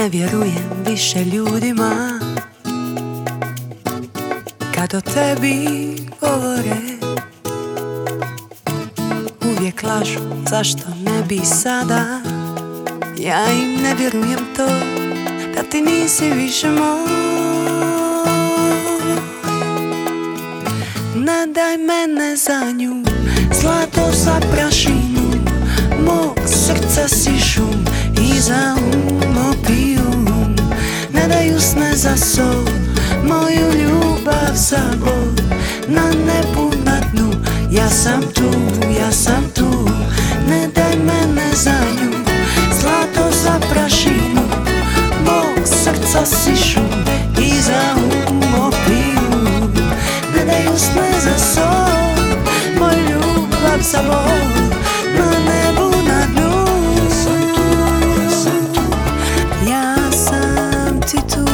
Ne vjerujem više ljudima kad o tebi govore. Uvijek lažu, zašto ne bi sada? Ja im ne vjerujem to, da ti nisi više moj. Ne daj mene za nju, zlato za prašinu. Mog srca si šum i za opijum. Ne daju sne za sol, moju ljubav za bol. Na nebu, na dnu, ja sam tu, ja sam tu. Ne daj mene za nju, zlato za prašinu. Mog srca si šum i za opijum. Ne daju sne za sol, moju ljubav za bol. Na nebu, na dnu, ja sam ti tu.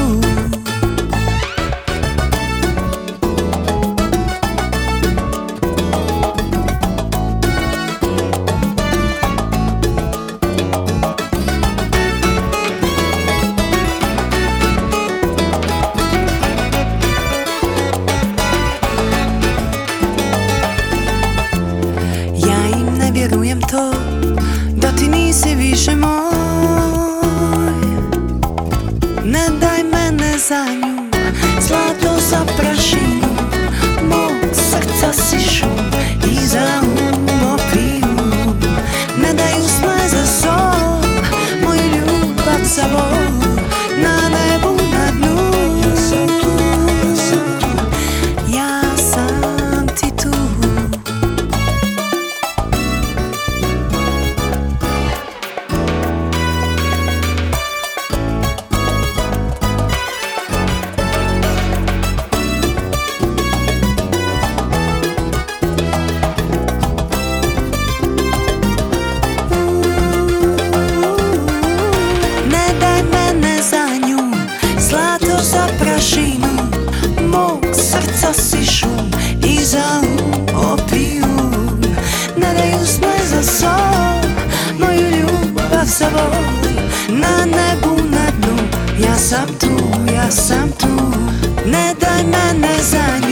Vjerujem to, da ti nisi više moj. Ne daj mene za nju, zlato za prašinu. Mog srca si šum i za opijum. Ne daju sne za sol, moju ljubav za bol. Na nebu, na dnu, ja sam ti tu. Za prašinu, mog srca si šum i za opijum. Ne daju sne za sol, moju ljubav za bol. Na nebu, na dnu, ja sam tu, ja sam tu. Ne daj mene za nju,